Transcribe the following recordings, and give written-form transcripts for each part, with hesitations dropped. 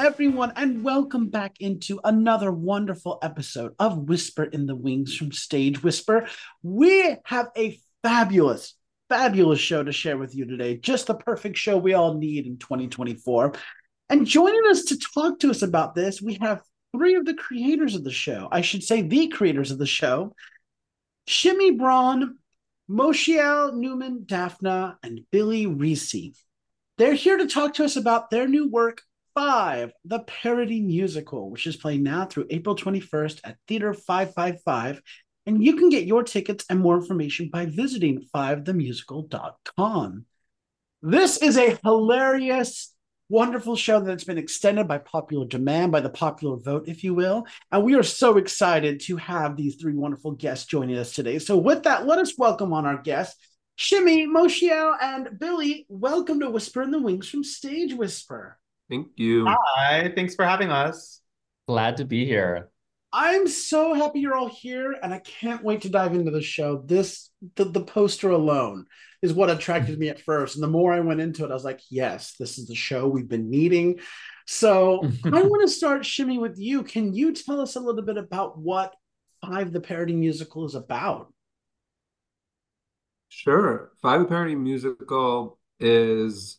everyone, and welcome back into another wonderful episode of Whisper in the Wings from Stage Whisper. We have a fabulous show to share with you today. Just the perfect show we all need in 2024. And joining us to talk to us about this, we have three of the creators of the show. I should say the creators of the show: Shimmy Braun, Moshiel Newman Daphna, and Billy Reese. They're here to talk to us about their new work, Five, the parody musical, which is playing now through April 21st at Theater 555. And you can get your tickets and more information by visiting fivethemusical.com. This is a hilarious, wonderful show that's been extended by popular demand, by the popular vote, if you will. And we are so excited to have these three wonderful guests joining us today. So with that, let us welcome on our guests, Shimmy, Moshiel, and Billy. Welcome to Whisper in the Wings from Stage Whisper. Thank you. Hi, thanks for having us. Glad to be here. I'm so happy you're all here, and I can't wait to dive into the show. The poster alone is what attracted me at first, and the more I went into it, I was like, yes, this is the show we've been needing. So I want to start, Shimmy, with you. Can you tell us a little bit about what Five the Parody Musical is about? Sure. Five the Parody Musical is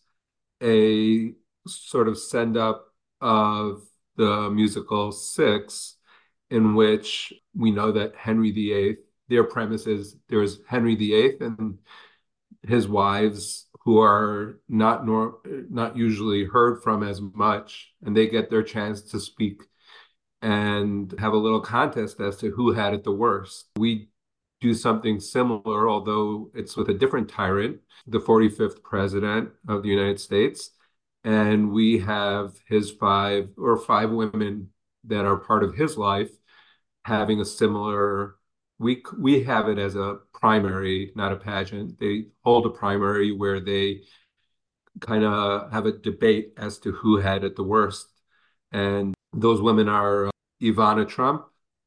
a sort of send up of the musical Six, in which we know that Henry VIII, their premise is there's Henry VIII and his wives who are not usually heard from as much, and they get their chance to speak and have a little contest as to who had it the worst. We do something similar, although it's with a different tyrant, the 45th president of the United States. And we have his five women that are part of his life having a similar, we have it as a primary, not a pageant. They hold a primary where they kind of have a debate as to who had it the worst. And those women are Ivana Trump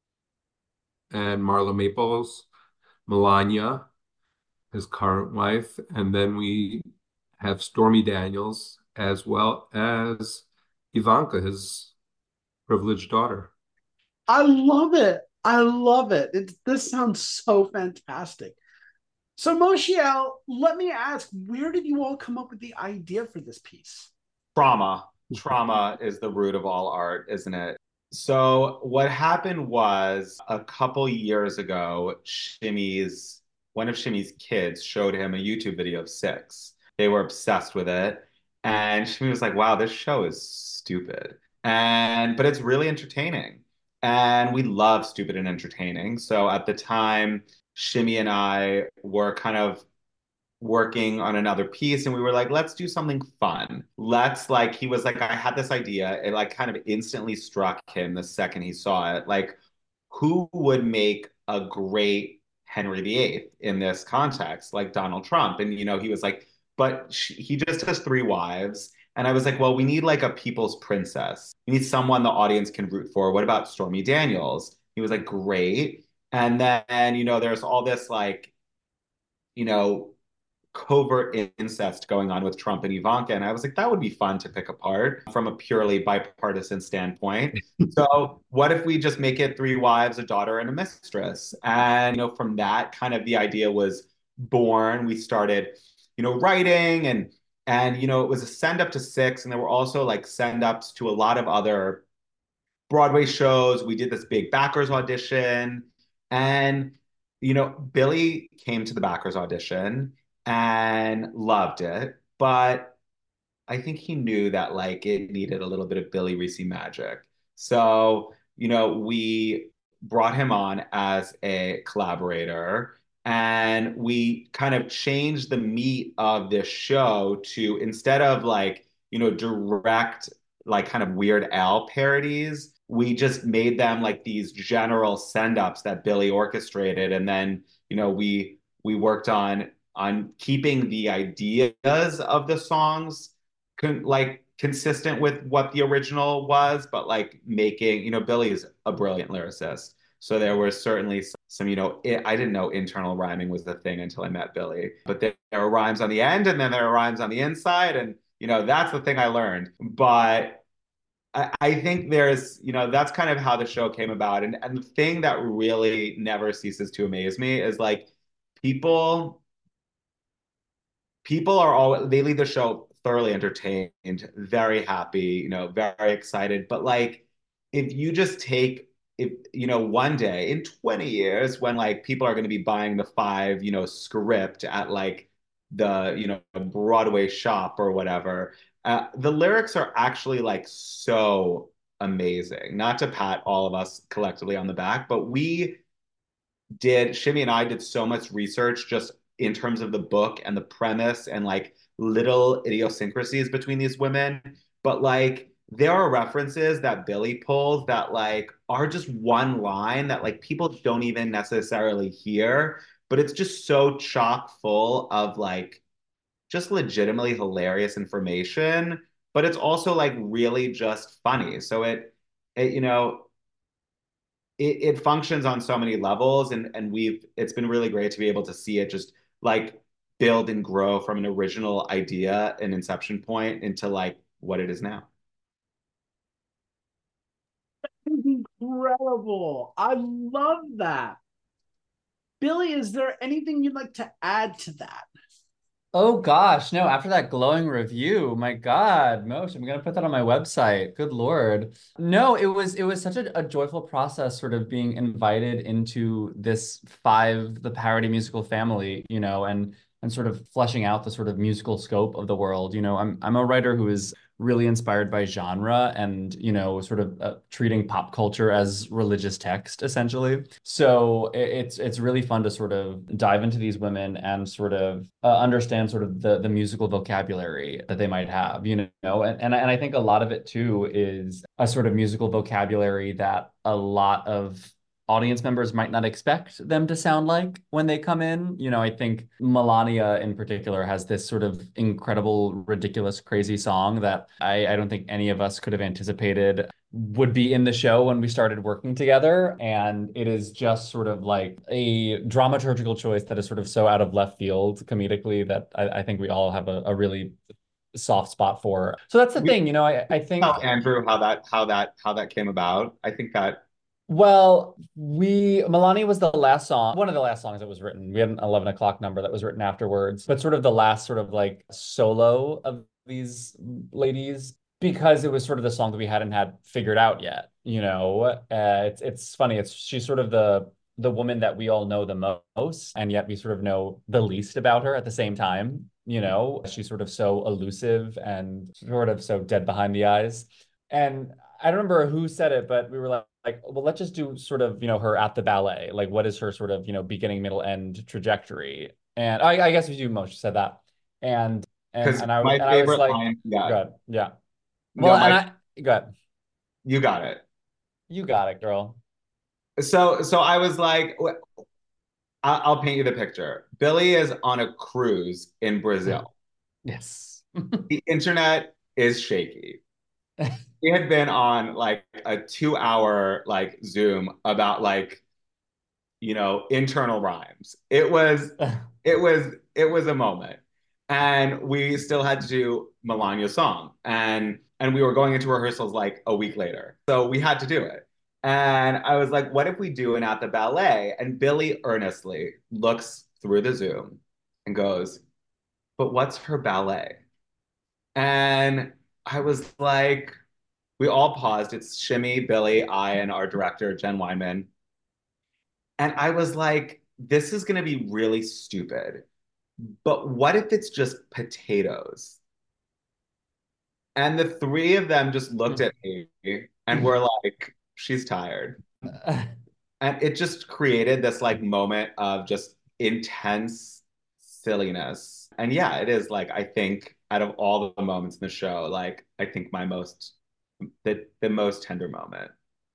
and Marla Maples, Melania, his current wife, and then we have Stormy Daniels, as well as Ivanka, his privileged daughter. I love it. I love it. This sounds so fantastic. So, Moshiel, let me ask, where did you all come up with the idea for this piece? Trauma. Trauma is the root of all art, isn't it? So what happened was a couple years ago, one of Shimmy's kids showed him a YouTube video of Six. They were obsessed with it. And Shimmy was like, wow, this show is stupid. But it's really entertaining. And we love stupid and entertaining. So at the time, Shimmy and I were kind of working on another piece, and we were like, let's do something fun. He was like, I had this idea. It like kind of instantly struck him the second he saw it. Like, who would make a great Henry VIII in this context? Like Donald Trump. And, he was like, but he just has three wives. And I was like, well, we need like a people's princess. We need someone the audience can root for. What about Stormy Daniels? He was like, great. And then, there's all this like, you know, covert incest going on with Trump and Ivanka. And I was like, that would be fun to pick apart from a purely bipartisan standpoint. So what if we just make it three wives, a daughter, and a mistress? And, from that kind of the idea was born. We started, writing and it was a send up to Six. And there were also like send ups to a lot of other Broadway shows. We did this big backers audition. And, Billy came to the backers audition and loved it. But I think he knew that like it needed a little bit of Billy Reese magic. So, we brought him on as a collaborator, and we kind of changed the meat of this show to, instead of like, direct, like kind of Weird Al parodies, we just made them like these general send-ups that Billy orchestrated. And then, we worked on keeping the ideas of the songs consistent with what the original was, but like making, Billy is a brilliant lyricist. So there were certainly some, I didn't know internal rhyming was the thing until I met Billy, but there were rhymes on the end and then there are rhymes on the inside. And, that's the thing I learned. But I think there's, that's kind of how the show came about. And the thing that really never ceases to amaze me is like people people are all they leave the show thoroughly entertained, very happy, very excited. But like if you just take if one day in 20 years when like people are going to be buying the five, script at like the, Broadway shop or whatever, the lyrics are actually like so amazing. Not to pat all of us collectively on the back, but Shimmy and I did so much research just in terms of the book and the premise and like little idiosyncrasies between these women. But like there are references that Billy pulls that like are just one line that like people don't even necessarily hear, but it's just so chock full of like just legitimately hilarious information, but it's also like really just funny. So it functions on so many levels, and it's been really great to be able to see it just like build and grow from an original idea and inception point into like what it is now. Incredible. I love that. Billy, is there anything you'd like to add to that? Oh gosh, no, after that glowing review, my God, Mosh, I'm gonna put that on my website. Good Lord. No, it was such a joyful process sort of being invited into this the parody musical family, and sort of fleshing out the sort of musical scope of the world. I'm a writer who is really inspired by genre and, sort of treating pop culture as religious text, essentially. So it's really fun to sort of dive into these women and sort of understand sort of the musical vocabulary that they might have, and I think a lot of it too is a sort of musical vocabulary that a lot of audience members might not expect them to sound like when they come in. I think Melania in particular has this sort of incredible, ridiculous, crazy song that I don't think any of us could have anticipated would be in the show when we started working together. And it is just sort of like a dramaturgical choice that is sort of so out of left field comedically that I think we all have a really soft spot for. So that's the We thing, I think. tell Andrew how that came about. I think that Well, Milani was the last song, one of the last songs that was written. We had an 11 o'clock number that was written afterwards, but sort of the last sort of like solo of these ladies because it was sort of the song that we hadn't had figured out yet. It's funny. She's sort of the woman that we all know the most, and yet we sort of know the least about her at the same time. She's sort of so elusive and sort of so dead behind the eyes. And I don't remember who said it, but we were well, let's just do sort of, her at the ballet. Like, what is her sort of, beginning, middle, end trajectory? And I guess you most said that. And and because and I my and I was favorite like, line, yeah, good, yeah. Well, no, and my I good. you got it. You got it, girl. So I was like, I'll paint you the picture. Billy is on a cruise in Brazil. Yes. The internet is shaky. We had been on like a 2 hour like Zoom about like, internal rhymes. It was a moment. And we still had to do Melania's song. And we were going into rehearsals like a week later. So we had to do it. And I was like, what if we do an at the ballet? And Billy earnestly looks through the Zoom and goes, but what's her ballet? And I was like, we all paused. It's Shimmy, Billy, I, and our director, Jen Weinman. And I was like, this is going to be really stupid. But what if it's just potatoes? And the three of them just looked at me and were like, she's tired. And it just created this like moment of just intense silliness. And yeah, it is like, I think out of all the moments in the show, like, I think the most tender moment.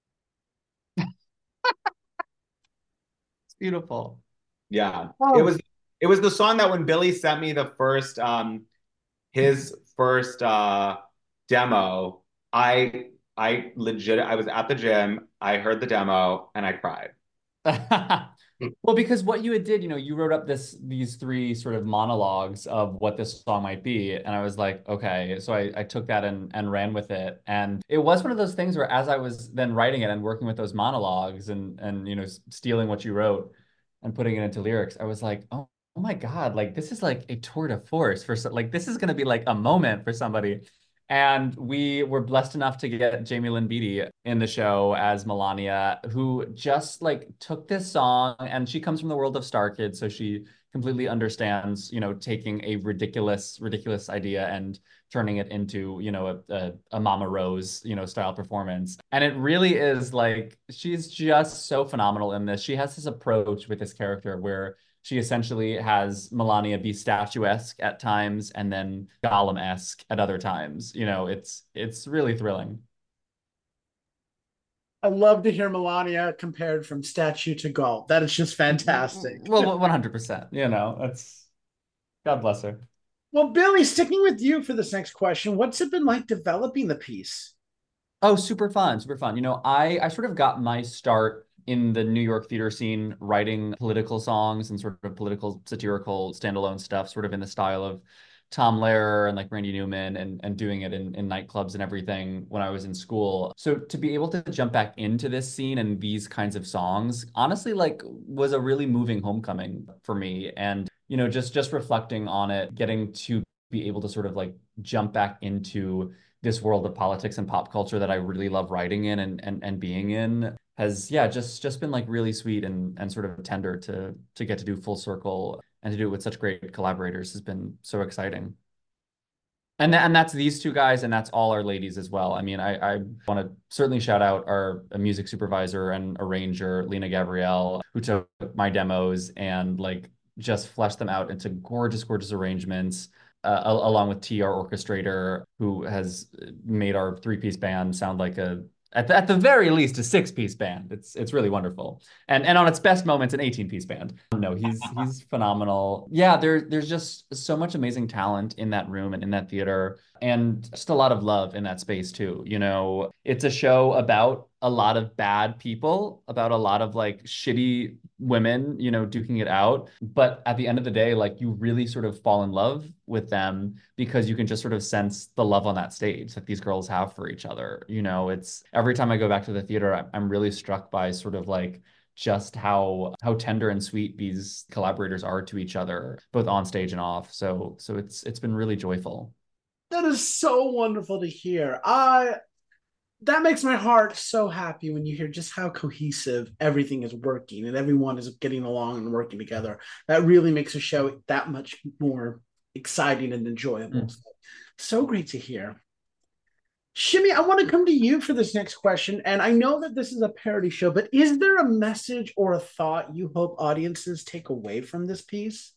It's beautiful. Yeah. It Oh, was it was the song that when Billy sent me the first his first demo, I was at the gym, I heard the demo and I cried. Well, because what you had did, you wrote up these three sort of monologues of what this song might be. And I was like, okay. So I took that and ran with it. And it was one of those things where as I was then writing it and working with those monologues and stealing what you wrote and putting it into lyrics, I was like, oh my God, like this is like a tour de force like this is gonna be like a moment for somebody. And we were blessed enough to get Jamie Lynn Beatty in the show as Melania, who just like took this song, and she comes from the world of Star Kids, so she completely understands, taking a ridiculous idea and turning it into, a Mama Rose, style performance. And it really is like she's just so phenomenal in this. She has this approach with this character where she essentially has Melania be statuesque at times and then Gollum-esque at other times. It's really thrilling. I love to hear Melania compared from statue to golf. That is just fantastic. Well, 100%. That's God bless her. Well, Billy, sticking with you for this next question, what's it been like developing the piece? Oh, super fun, super fun. I sort of got my start in the New York theater scene writing political songs and sort of political satirical standalone stuff, sort of in the style of Tom Lehrer and like Randy Newman and doing it in nightclubs and everything when I was in school. So to be able to jump back into this scene and these kinds of songs, honestly, like was a really moving homecoming for me. And, just reflecting on it, getting to be able to sort of like jump back into this world of politics and pop culture that I really love writing in and being in has, yeah, just been like really sweet and sort of tender to get to do full circle and to do it with such great collaborators has been so exciting. And that's these two guys, and that's all our ladies as well. I mean, I want to certainly shout out our music supervisor and arranger, Lena Gabrielle, who took my demos and like just fleshed them out into gorgeous arrangements. Along with T, our orchestrator, who has made our three-piece band sound like at the very least a six-piece band. It's really wonderful, and on its best moments an 18-piece band. No, he's phenomenal. Yeah, there's just so much amazing talent in that room and in that theater, and just a lot of love in that space too. It's a show about a lot of bad people, about a lot of like shitty women, duking it out. But at the end of the day, like you really sort of fall in love with them because you can just sort of sense the love on that stage that these girls have for each other. It's every time I go back to the theater, I'm really struck by sort of like just how tender and sweet these collaborators are to each other, both on stage and off. So it's been really joyful. That is so wonderful to hear. That makes my heart so happy when you hear just how cohesive everything is working and everyone is getting along and working together. That really makes a show that much more exciting and enjoyable. So great to hear. Shimmy, I want to come to you for this next question. And I know that this is a parody show, but is there a message or a thought you hope audiences take away from this piece?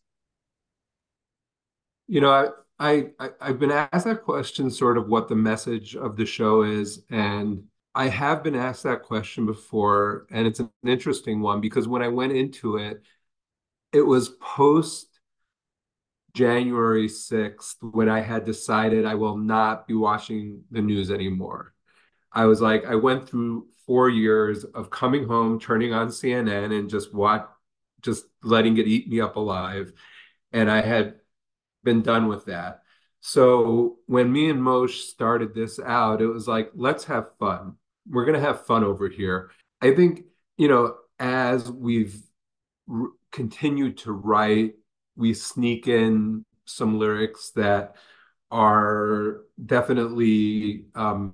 I've been asked that question, sort of what the message of the show is, and I have been asked that question before, and it's an interesting one because when I went into it, it was post January 6th when I had decided I will not be watching the news anymore. I was like, I went through 4 years of coming home, turning on CNN and just letting it eat me up alive. And I had been done with that. So when me and Moshe started this out, it was like, let's have fun. We're going to have fun over here. I think, as we've continued to write, we sneak in some lyrics that are definitely,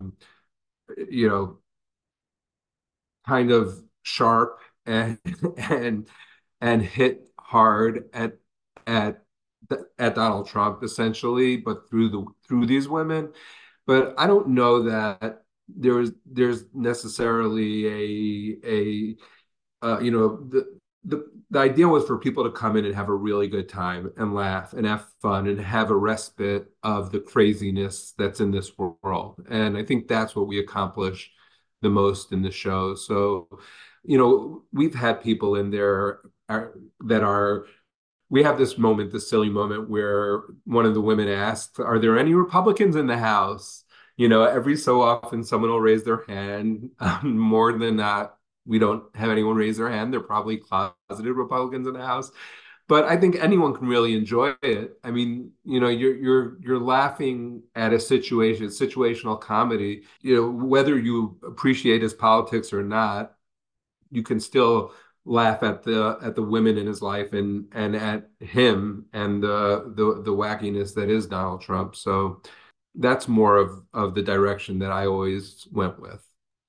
kind of sharp and and and hit hard at at Donald Trump essentially, but through these women. But I don't know that there's necessarily a the idea was for people to come in and have a really good time and laugh and have fun and have a respite of the craziness that's in this world. And I think that's what we accomplish the most in the show. So, we've had people in there that are we have this moment, this silly moment where one of the women asked, "Are there any Republicans in the House?" Every so often someone will raise their hand. More than not, We don't have anyone raise their hand. They're probably closeted Republicans in the House. But I think anyone can really enjoy it. I mean, you're laughing at a situation, situational comedy. Whether you appreciate his politics or not, you can still laugh at the women in his life and at him and the wackiness that is Donald Trump. So that's more of the direction that I always went with.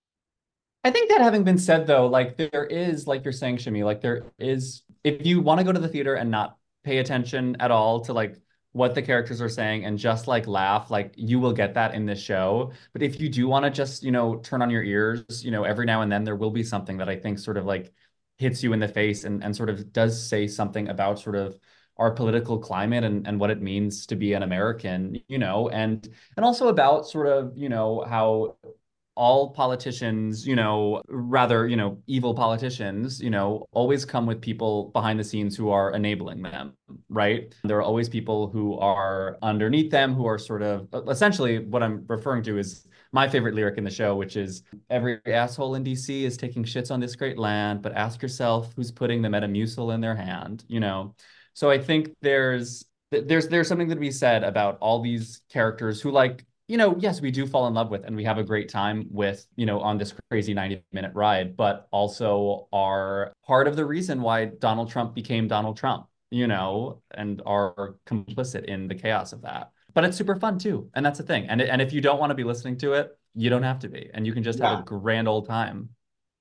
I think that having been said, though, like there is, like you're saying, Shimi, like there is, if you want to go to the theater and not pay attention at all to like what the characters are saying and just like laugh, like you will get that in this show. But if you do want to just, turn on your ears, every now and then there will be something that I think sort of like hits you in the face and sort of does say something about sort of our political climate and what it means to be an American, and also about sort of, how all politicians, rather, evil politicians, always come with people behind the scenes who are enabling them, right? There are always people who are underneath them, who are sort of, essentially what I'm referring to is my favorite lyric in the show, which is every asshole in DC is taking shits on this great land, but ask yourself who's putting the Metamucil in their hand. So I think there's something to be said about all these characters who like, yes, we do fall in love with and we have a great time with, on this crazy 90-minute ride, but also are part of the reason why Donald Trump became Donald Trump, and are complicit in the chaos of that. But it's super fun too. And that's the thing. And if you don't want to be listening to it, you don't have to be. And you can just have a grand old time.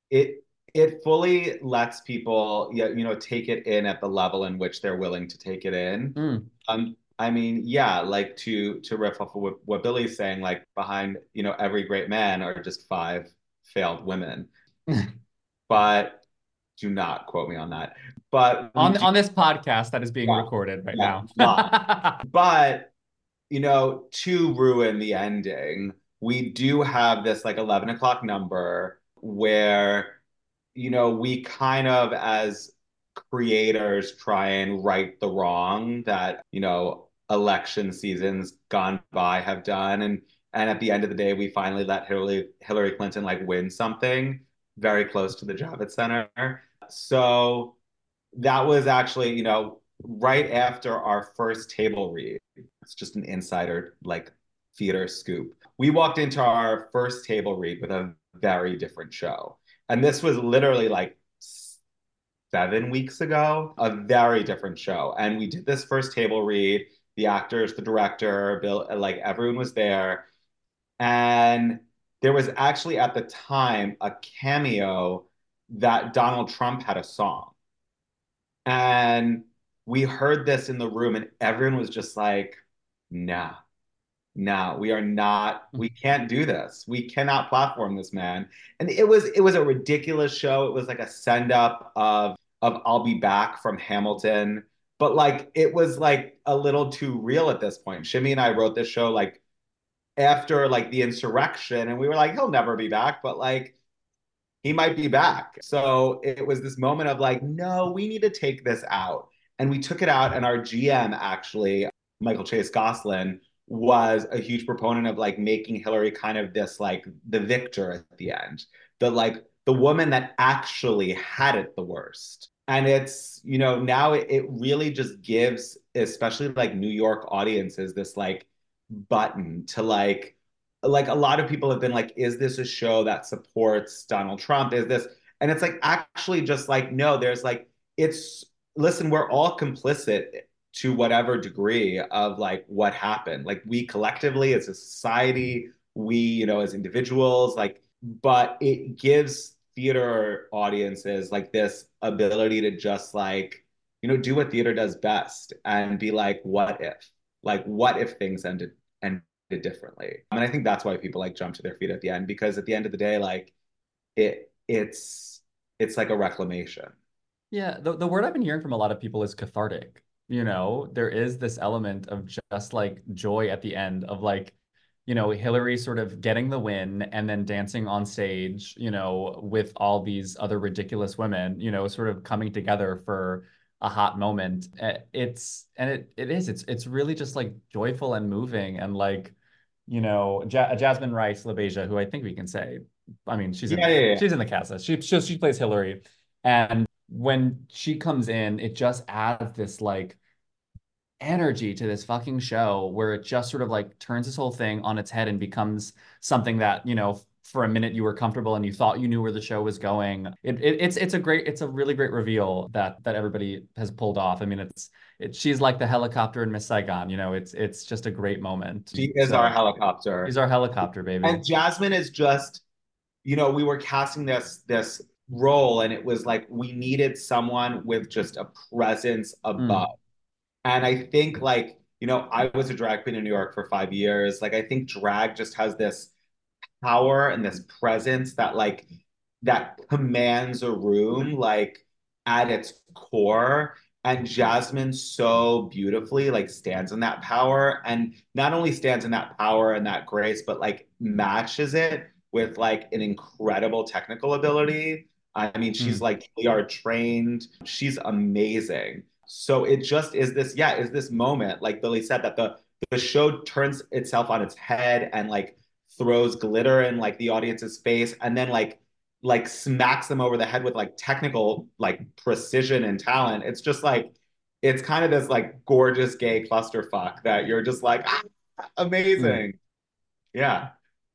It fully lets people, take it in at the level in which they're willing to take it in. I mean, yeah, like to riff off of what Billy's saying, like behind, every great man are just 5 failed women. But do not quote me on that. But on this podcast that is being recorded right now. But, to ruin the ending, we do have this like 11 o'clock number where, we kind of as creators try and right the wrong that, election seasons gone by have done. And at the end of the day, we finally let Hillary Clinton like win something very close to the Javits Center. So that was actually, right after our first table read. It's just an insider like theater scoop. We walked into our first table read with a very different show. And this was literally like 7 weeks ago, a very different show. And we did this first table read. The actors, the director, Bill, like everyone was there. And there was actually at the time a cameo that Donald Trump had a song. And we heard this in the room and everyone was just like, nah, we are not, we can't do this. We cannot platform this man. And it was a ridiculous show. It was like a send up of I'll Be Back from Hamilton. But like it was like a little too real at this point. Shimmy and I wrote this show like after like the insurrection, and we were like, he'll never be back, but like he might be back. So it was this moment of like, no, we need to take this out. And we took it out, and our GM actually, Michael Chase Goslin, was a huge proponent of like making Hillary kind of this like the victor at the end, the woman that actually had it the worst. And it's, now it really just gives, especially like New York audiences, this like button to like a lot of people have been like, is this a show that supports Donald Trump? Is this? And it's like, actually just like, no, there's like, listen, we're all complicit to whatever degree of like what happened. Like we collectively as a society, we, as individuals, like, but it gives theater audiences like this ability to just like, do what theater does best and be like, what if? Like, what if things ended differently? And I think that's why people like jump to their feet at the end, because at the end of the day, like it's like a reclamation. Yeah, the word I've been hearing from a lot of people is cathartic. There is this element of just like joy at the end of like, Hillary sort of getting the win and then dancing on stage, with all these other ridiculous women, sort of coming together for a hot moment. It's really just like joyful and moving and like, Jasmine Rice LaBeija, who I think we can say I mean, she's in Yeah. she's in the cast list. She plays Hillary, and when she comes in, it just adds this like energy to this fucking show where it just sort of like turns this whole thing on its head and becomes something that, you know, for a minute you were comfortable and you thought you knew where the show was going. It's a really great reveal that everybody has pulled off. I mean, she's like the helicopter in Miss Saigon, you know, it's just a great moment. She is our helicopter. She's our helicopter, baby. And Jasmine is just, you know, we were casting this role and it was like we needed someone with just a presence above. And I think like, you know, I was a drag queen in New York for 5 years. Like I think drag just has this power and this presence that like that commands a room like at its core. And Jasmine so beautifully like stands in that power and not only stands in that power and that grace, but like matches it with like an incredible technical ability. I mean, she's like ER trained. She's amazing. So it just is this, yeah, is this moment, like Billy said, that the show turns itself on its head and like throws glitter in like the audience's face and then like smacks them over the head with like technical like precision and talent. It's just like it's kind of this like gorgeous gay clusterfuck that you're just like amazing. Yeah.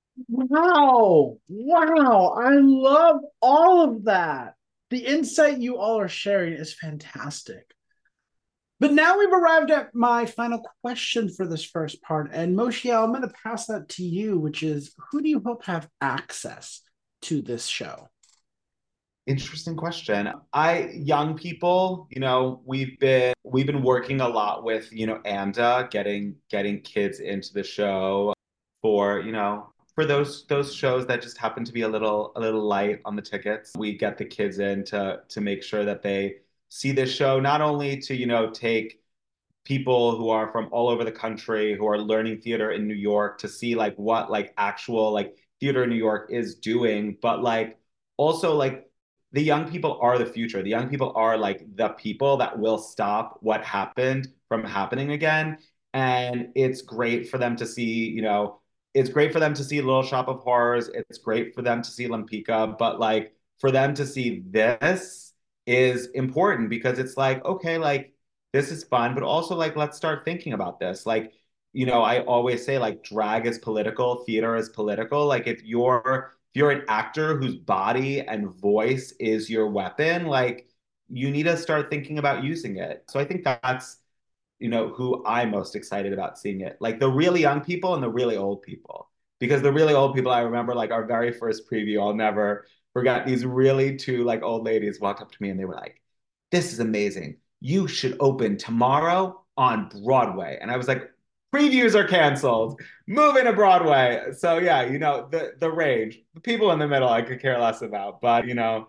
Wow. Wow. I love all of that. The insight you all are sharing is fantastic. But now we've arrived at my final question for this first part. And Moshiel, I'm going to pass that to you, which is who do you hope have access to this show? Interesting question. Young people, you know, we've been working a lot with, you know, AMDA, getting kids into the show for, you know, for those shows that just happen to be a little light on the tickets. We get the kids in to make sure that they see this show, not only to, you know, take people who are from all over the country who are learning theater in New York to see like what like actual like theater in New York is doing, but like also like the young people are the future. The young people are like the people that will stop what happened from happening again. And it's great for them to see, you know, it's great for them to see Little Shop of Horrors. It's great for them to see Lempicka, but like for them to see this is important because it's like, okay, like this is fun, but also like let's start thinking about this. Like, you know, I always say like drag is political, theater is political. Like if you're an actor whose body and voice is your weapon, like you need to start thinking about using it. So I think that's, you know, who I'm most excited about seeing it. Like the really young people and the really old people. Because the really old people, I remember like our very first preview, I'll never forget these really two like old ladies walked up to me and they were like, this is amazing. You should open tomorrow on Broadway. And I was like, previews are canceled. Moving to Broadway. So yeah, you know, the range. The people in the middle I could care less about. But you know,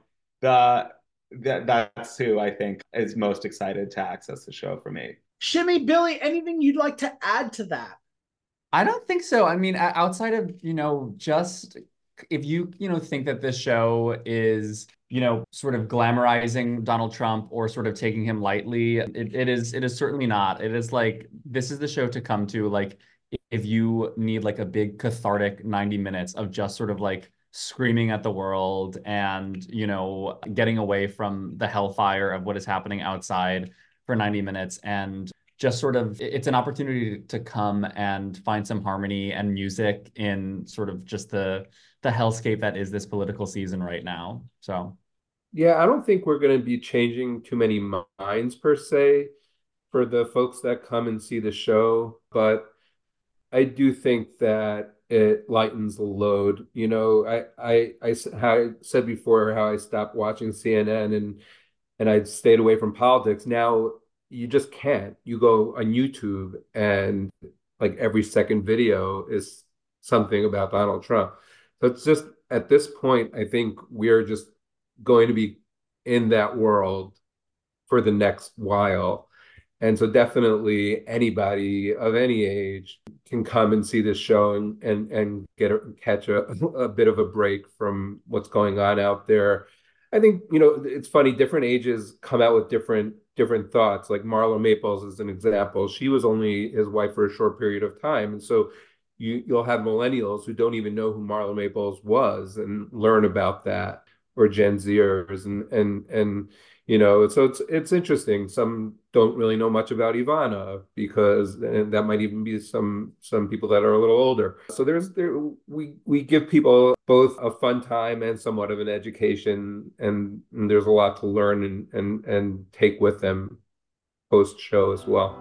that's who I think is most excited to access the show for me. Shimmy, Billy, anything you'd like to add to that? I don't think so. I mean, outside of, you know, just if you, you know, think that this show is, you know, sort of glamorizing Donald Trump or sort of taking him lightly, it is certainly not. It is like, this is the show to come to, like, if you need like a big cathartic 90 minutes of just sort of like screaming at the world and, you know, getting away from the hellfire of what is happening outside for 90 minutes and just sort of it's an opportunity to come and find some harmony and music in sort of just the hellscape that is this political season right now. So yeah, I don't think we're going to be changing too many minds per se for the folks that come and see the show, but I do think that it lightens the load. You know, how I said before how I stopped watching CNN and I stayed away from politics. Now you just can't. You go on YouTube and like every second video is something about Donald Trump. So it's just at this point, I think we're just going to be in that world for the next while. And so definitely anybody of any age can come and see this show and catch a bit of a break from what's going on out there. I think, you know, it's funny, different ages come out with different thoughts. Like Marla Maples is an example. She was only his wife for a short period of time. And so you'll have millennials who don't even know who Marla Maples was and learn about that, or Gen Zers, and so it's interesting. Some don't really know much about Ivana, because and that might even be some people that are a little older. So we give people both a fun time and somewhat of an education, and there's a lot to learn and take with them post show as well.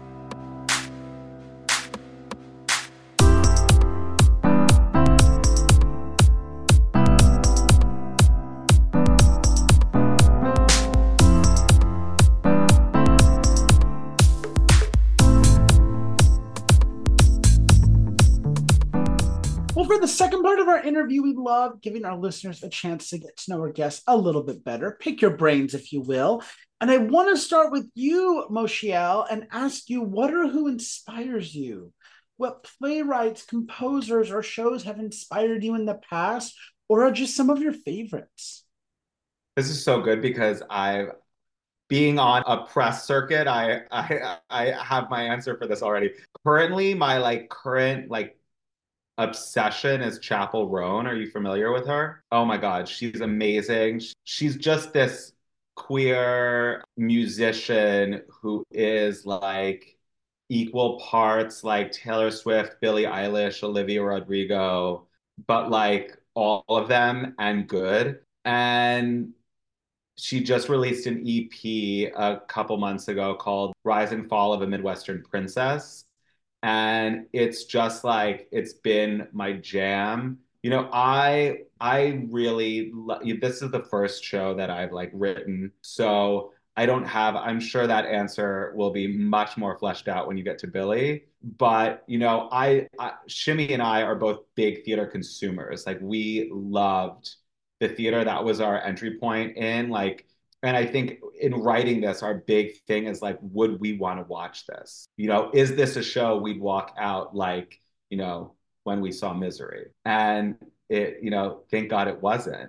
For the second part of our interview, we love giving our listeners a chance to get to know our guests a little bit better. Pick your brains, if you will. And I want to start with you, Moshiel, and ask you, what or who inspires you? What playwrights, composers, or shows have inspired you in the past, or are just some of your favorites? This is so good because being on a press circuit, I have my answer for this already. Currently, my current obsession is Chappell Roan. Are you familiar with her? Oh my God, she's amazing. She's just this queer musician who is equal parts Taylor Swift, Billie Eilish, Olivia Rodrigo, but all of them and good. And she just released an EP a couple months ago called Rise and Fall of a Midwestern Princess. And it's just it's been my jam. I really this is the first show that I've written. So I'm sure that answer will be much more fleshed out when you get to Billie. But, Shimmy and I are both big theater consumers. We loved the theater. That was our entry point in and I think in writing this, our big thing is would we want to watch this? Is this a show we'd walk out when we saw Misery? And it, thank God it wasn't.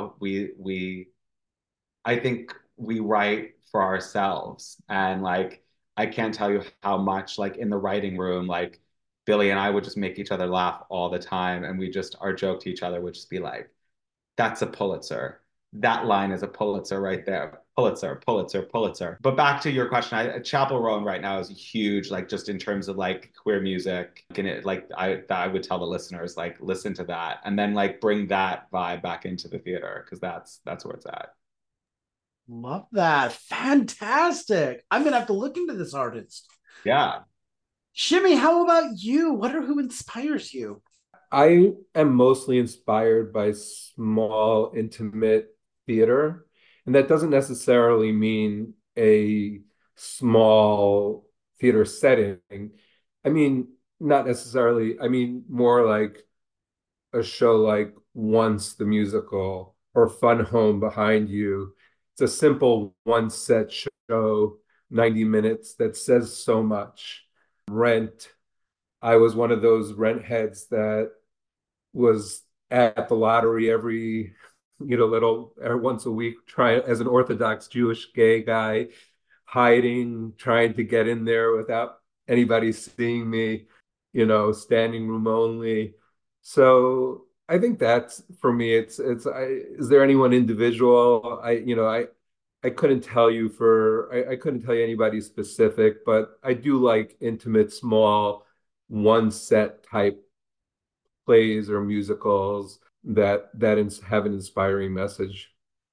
I think we write for ourselves. And I can't tell you how much in the writing room, Billie and I would just make each other laugh all the time. And our joke to each other would just be that's a Pulitzer. That line is a Pulitzer right there. Pulitzer, Pulitzer, Pulitzer. But back to your question, Chappell Roan right now is huge, just in terms of queer music. And it, I would tell the listeners, listen to that, and then bring that vibe back into the theater, because that's where it's at. Love that. Fantastic. I'm gonna have to look into this artist. Yeah. Shimmy, how about you? What or who inspires you? I am mostly inspired by small, intimate theater. And that doesn't necessarily mean a small theater setting. I mean, not necessarily. I mean, more like a show like Once the Musical or Fun Home Behind You. It's a simple one set show, 90 minutes, that says so much. Rent. I was one of those rent heads that was at the lottery every once a week, trying as an Orthodox Jewish gay guy, hiding, trying to get in there without anybody seeing me, standing room only. So I think that's, for me, is there anyone individual? I couldn't tell you I couldn't tell you anybody specific, but I do like intimate, small, one set type plays or musicals that have an inspiring message.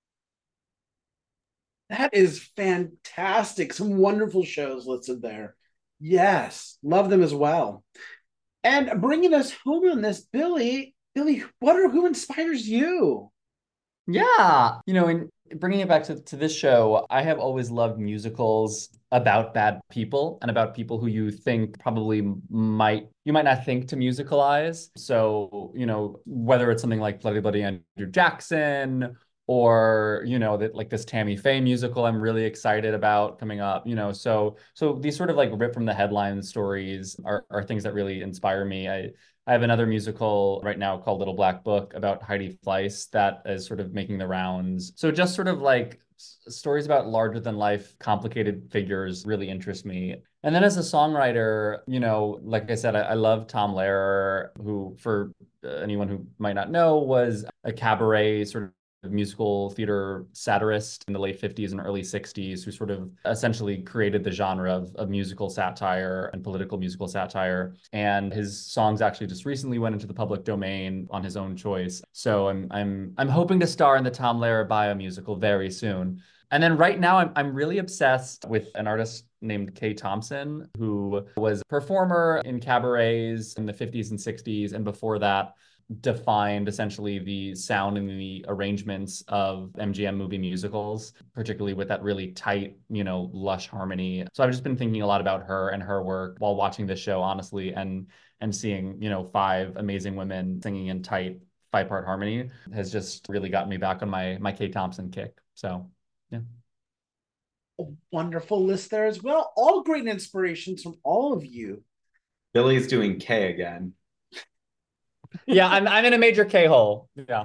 That is fantastic. Some wonderful shows listed there. Yes, love them as well. And bringing us home on this, Billie, what or who inspires you? Yeah, and bringing it back to this show, I have always loved musicals about bad people and about people who you think probably you might not think to musicalize. So, whether it's something like Bloody Bloody Andrew Jackson, or that this Tammy Faye musical I'm really excited about coming up, so these sort of rip from the headline stories are things that really inspire me. I have another musical right now called Little Black Book about Heidi Fleiss that is sort of making the rounds. So just sort of stories about larger than life, complicated figures really interest me. And then as a songwriter, like I said, I love Tom Lehrer, who, for anyone who might not know, was a cabaret sort of musical theater satirist in the late 50s and early 60s, who sort of essentially created the genre of musical satire and political musical satire. And his songs actually just recently went into the public domain on his own choice. So I'm hoping to star in the Tom Lehrer biomusical very soon. And then right now I'm really obsessed with an artist named Kay Thompson, who was a performer in cabarets in the 50s and 60s, and before that defined essentially the sound and the arrangements of MGM movie musicals, particularly with that really tight, lush harmony. So I've just been thinking a lot about her and her work while watching this show, honestly, and seeing, five amazing women singing in tight 5-part harmony has just really gotten me back on my Kay Thompson kick. So, yeah. A wonderful list there as well. All great inspirations from all of you. Billy's doing K again. Yeah, I'm in a major K-hole. Yeah.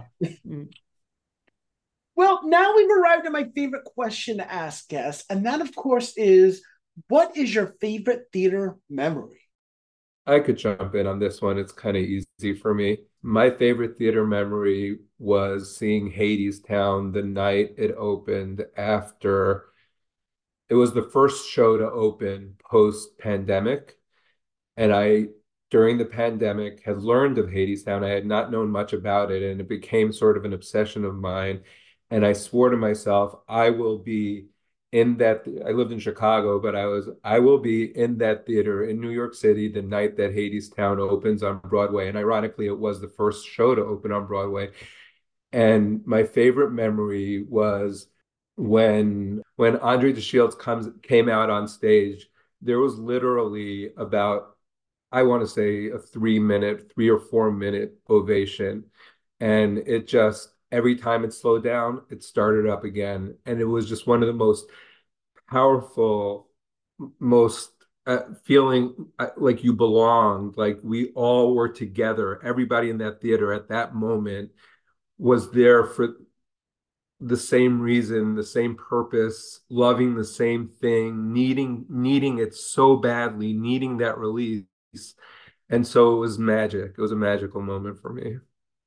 Well, now we've arrived at my favorite question to ask guests, and that, of course, is, what is your favorite theater memory? I could jump in on this one. It's kind of easy for me. My favorite theater memory was seeing Hadestown the night it opened after. It was the first show to open post-pandemic. And during the pandemic, had learned of Hadestown. I had not known much about it, and it became sort of an obsession of mine. And I swore to myself, I will be in that. I lived in Chicago, but I will be in that theater in New York City the night that Hadestown opens on Broadway. And ironically, it was the first show to open on Broadway. And my favorite memory was when Andre DeShields came out on stage. There was literally about, I want to say, a 3 or 4 minute ovation. And it just, every time it slowed down, it started up again. And it was just one of the most powerful, most feeling like you belonged, like we all were together. Everybody in that theater at that moment was there for the same reason, the same purpose, loving the same thing, needing it so badly, needing that release. And so it was magic. It was a magical moment for me.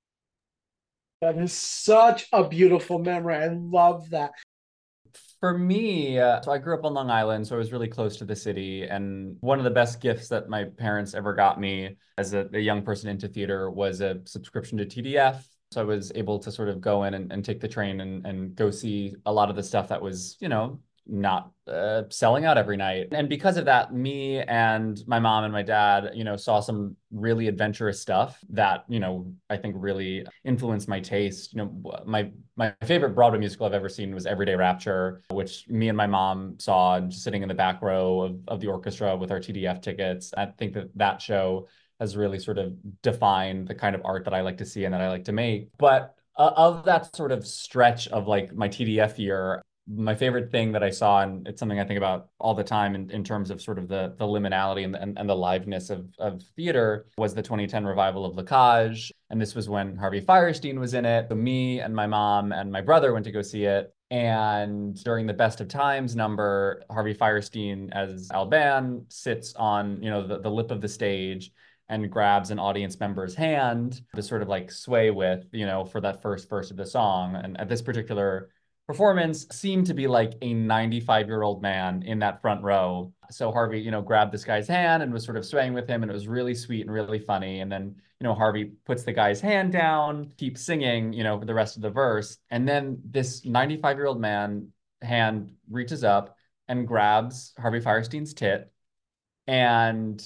That is such a beautiful memory. I love that. For me, so I grew up on Long Island, so I was really close to the city. And one of the best gifts that my parents ever got me as a young person into theater was a subscription to TDF. So I was able to sort of go in and take the train and go see a lot of the stuff that was, not selling out every night. And because of that, me and my mom and my dad, saw some really adventurous stuff that, I think really influenced my taste. My favorite Broadway musical I've ever seen was Everyday Rapture, which me and my mom saw just sitting in the back row of the orchestra with our TDF tickets. I think that show has really sort of defined the kind of art that I like to see and that I like to make. But of that sort of stretch of like my TDF year, my favorite thing that I saw, and it's something I think about all the time in terms of sort of the liminality and the liveness of theater, was the 2010 revival of La Cage. And this was when Harvey Fierstein was in it. So me and my mom and my brother went to go see it. And during the Best of Times number, Harvey Fierstein as Alban sits on, the lip of the stage and grabs an audience member's hand to sort of like sway with, for that first verse of the song. And at this particular performance seemed to be like a 95-year-old man in that front row. So Harvey, grabbed this guy's hand and was sort of swaying with him, and it was really sweet and really funny. And then, Harvey puts the guy's hand down, keeps singing, for the rest of the verse. And then this 95-year-old man hand reaches up and grabs Harvey Fierstein's tit, and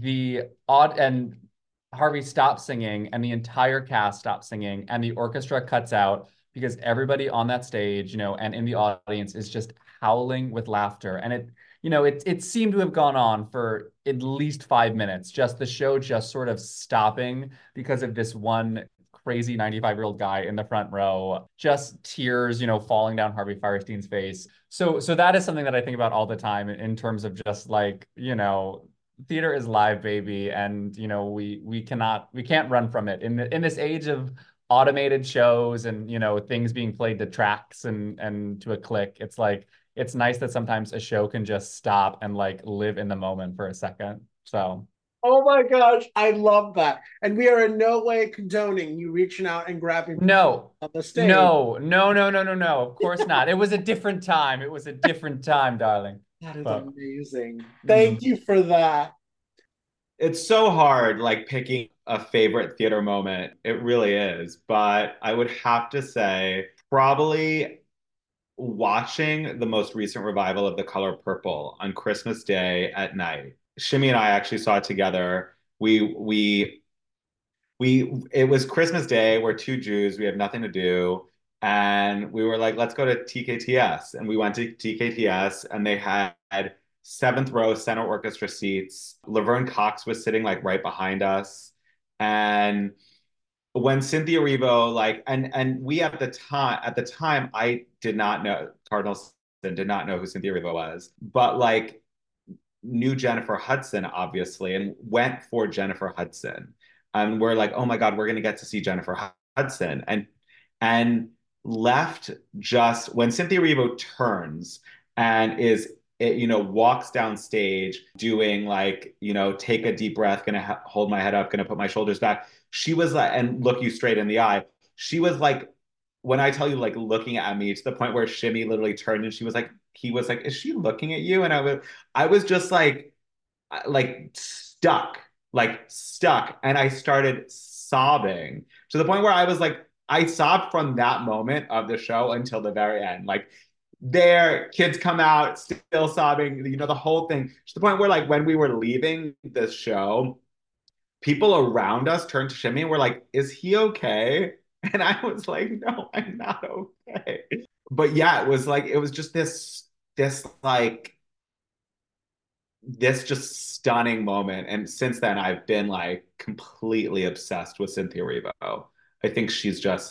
and Harvey stops singing, and the entire cast stops singing, and the orchestra cuts out, because everybody on that stage, and in the audience is just howling with laughter. And it seemed to have gone on for at least 5 minutes, just the show just sort of stopping because of this one crazy 95-year-old guy in the front row, just tears, falling down Harvey Fierstein's face. So that is something that I think about all the time in terms of just like, theater is live, baby. And, we can't run from it in this age of automated shows and, things being played to tracks and to a click. It's like, it's nice that sometimes a show can just stop and like live in the moment for a second. So. Oh my gosh, I love that. And we are in no way condoning you reaching out and grabbing No, on the stage. no, no, no, no, no, no. Of course not. It was a different time. It was a different time, darling. That is But, amazing. Thank you for that. It's so hard, like picking a favorite theater moment. It really is. But I would have to say, probably watching the most recent revival of The Color Purple on Christmas Day at night. Shimmy and I actually saw it together. It was Christmas Day. We're two Jews. We had nothing to do. And we were like, let's go to TKTS. And we went to TKTS and they had seventh row center orchestra seats. Laverne Cox was sitting like right behind us. And when Cynthia Erivo, like, and we at the time, I did not know, Cardinal Sin did not know who Cynthia Erivo was, but like knew Jennifer Hudson, obviously, and went for Jennifer Hudson. And we're like, oh my God, we're gonna get to see Jennifer Hudson. And left just when Cynthia Erivo turns and walks down stage doing like, take a deep breath, gonna hold my head up, gonna put my shoulders back. She was like, and look you straight in the eye. She was like, when I tell you, like looking at me to the point where Shimmy literally turned and he was like, is she looking at you? And I was just like stuck, and I started sobbing to the point where I was like, I sobbed from that moment of the show until the very end. Like, their kids come out still sobbing, the whole thing, to the point where like when we were leaving the show, people around us turned to Shimmy and were like, is he okay? And I was like, no, I'm not okay. But yeah, it was just this just stunning moment. And since then, I've been like completely obsessed with Cynthia Erivo. I think she's just,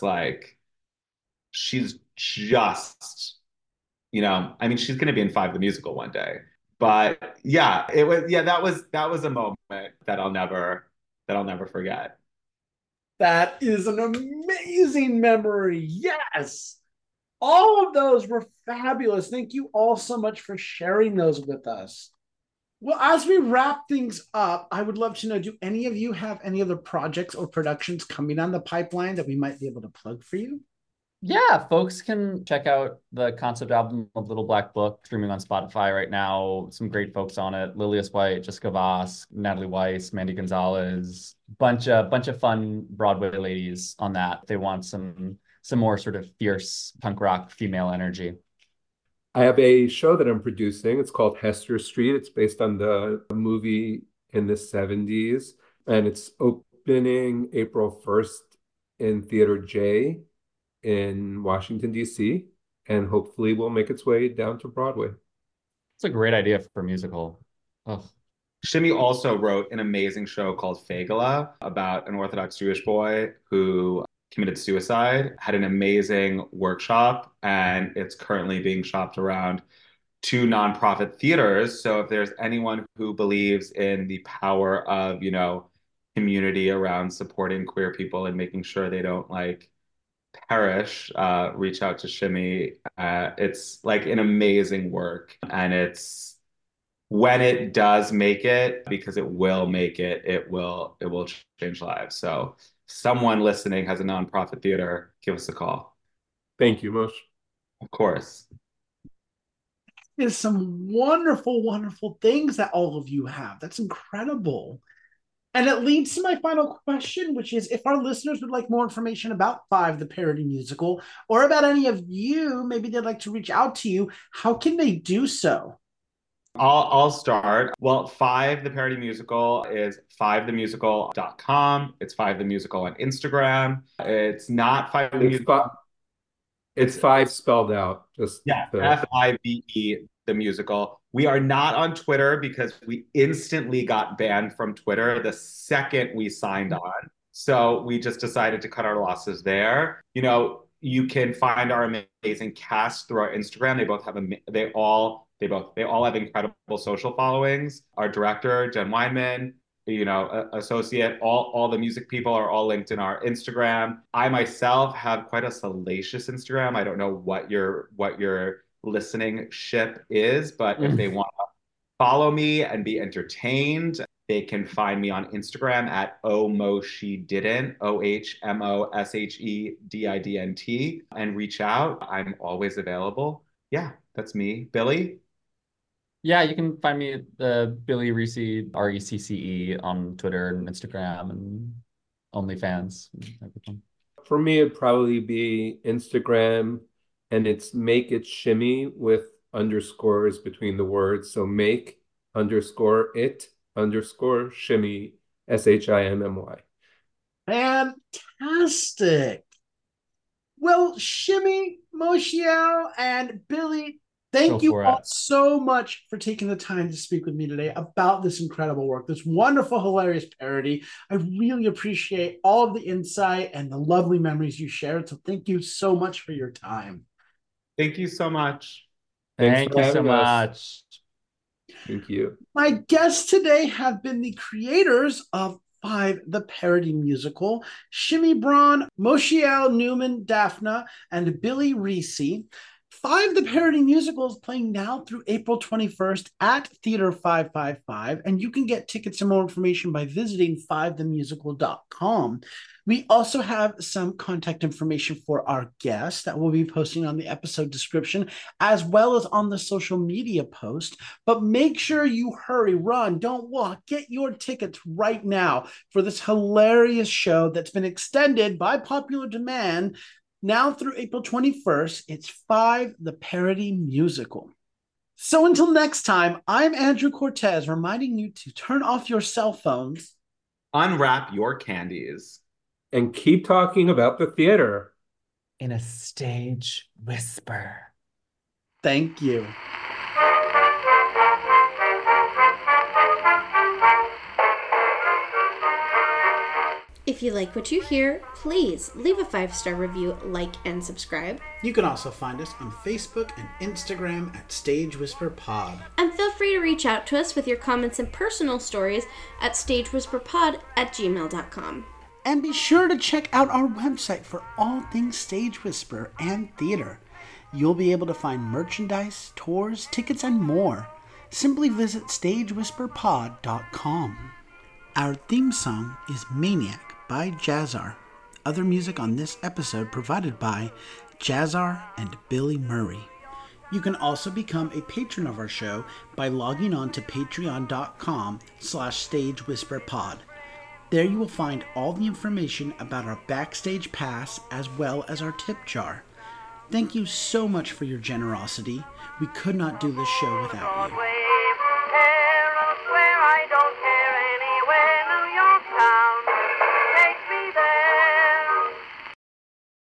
I mean, she's going to be in Five the Musical one day. But yeah, that was a moment that I'll never forget. That is an amazing memory. Yes. All of those were fabulous. Thank you all so much for sharing those with us. Well, as we wrap things up, I would love to know, do any of you have any other projects or productions coming on the pipeline that we might be able to plug for you? Yeah, folks can check out the concept album of Little Black Book streaming on Spotify right now. Some great folks on it: Lilias White, Jessica Voss, Natalie Weiss, Mandy Gonzalez. Bunch of fun Broadway ladies on that. If they want some more sort of fierce punk rock female energy. I have a show that I'm producing. It's called Hester Street. It's based on the movie in the 70s, and it's opening April 1st in Theater J in Washington, D.C., and hopefully will make its way down to Broadway. It's a great idea for a musical. Oh. Shimmy also wrote an amazing show called Fagala about an Orthodox Jewish boy who committed suicide, had an amazing workshop, and it's currently being shopped around to nonprofit theaters. So if there's anyone who believes in the power of, community around supporting queer people and making sure they don't perish, reach out to Shimmy. It's like an amazing work, and it's when it does make it, because it will make it, it will change lives. So someone listening has a nonprofit theater, give us a call. Thank you, Moshe. Of course. There's some wonderful, wonderful things that all of you have. That's incredible. And it leads to my final question, which is, if our listeners would like more information about Five, the parody musical, or about any of you, maybe they'd like to reach out to you, how can they do so? I'll start. Well, Five, the parody musical, is fivethemusical.com. It's Five the Musical on Instagram. It's not Five the Musical. It's Five spelled out. Five, the musical. We are not on Twitter because we instantly got banned from Twitter the second we signed on. So we just decided to cut our losses there. You can find our amazing cast through our Instagram. They all have incredible social followings. Our director, Jen Weinman, associate. All the music people are all linked in our Instagram. I myself have quite a salacious Instagram. I don't know what your listening ship is, but if they want to follow me and be entertained, they can find me on Instagram at ohmoshedidn't, OHMOSHEDIDNT, and reach out. I'm always available. Yeah, that's me. Billy? Yeah, you can find me at the Billy Reece, RECCE, on Twitter and Instagram and OnlyFans and everything. For me, it'd probably be Instagram, and it's Make It Shimmy with underscores between the words. So make underscore it underscore shimmy, SHIMMY. Fantastic. Well, Shimmy, Moshiel, and Billy, thank you all so much for taking the time to speak with me today about this incredible work, this wonderful, hilarious parody. I really appreciate all of the insight and the lovely memories you shared. So thank you so much for your time. Thank you so much. Thank you so much. Thank you. My guests today have been the creators of Five, the parody musical, Shimmy Braun, Moshiel Newman Daphna, and Billy Reece. Five, the parody musical, is playing now through April 21st at Theater 555, and you can get tickets and more information by visiting fivethemusical.com. We also have some contact information for our guests that we'll be posting on the episode description, as well as on the social media post. But make sure you hurry, run, don't walk. Get your tickets right now for this hilarious show that's been extended by popular demand now through April 21st. It's Five, the parody musical. So until next time, I'm Andrew Cortez, reminding you to turn off your cell phones, unwrap your candies, and keep talking about the theater in a stage whisper. Thank you. If you like what you hear, please leave a 5-star review, like, and subscribe. You can also find us on Facebook and Instagram at Stage Whisper Pod. And feel free to reach out to us with your comments and personal stories at stagewhisperpod@gmail.com. And be sure to check out our website for all things Stage Whisper and theater. You'll be able to find merchandise, tours, tickets, and more. Simply visit stagewhisperpod.com. Our theme song is Maniac by Jazzar. Other music on this episode provided by Jazzar and Billy Murray. You can also become a patron of our show by logging on to patreon.com/stagewhisperpod. There you will find all the information about our backstage pass as well as our tip jar. Thank you so much for your generosity. We could not do this show without you.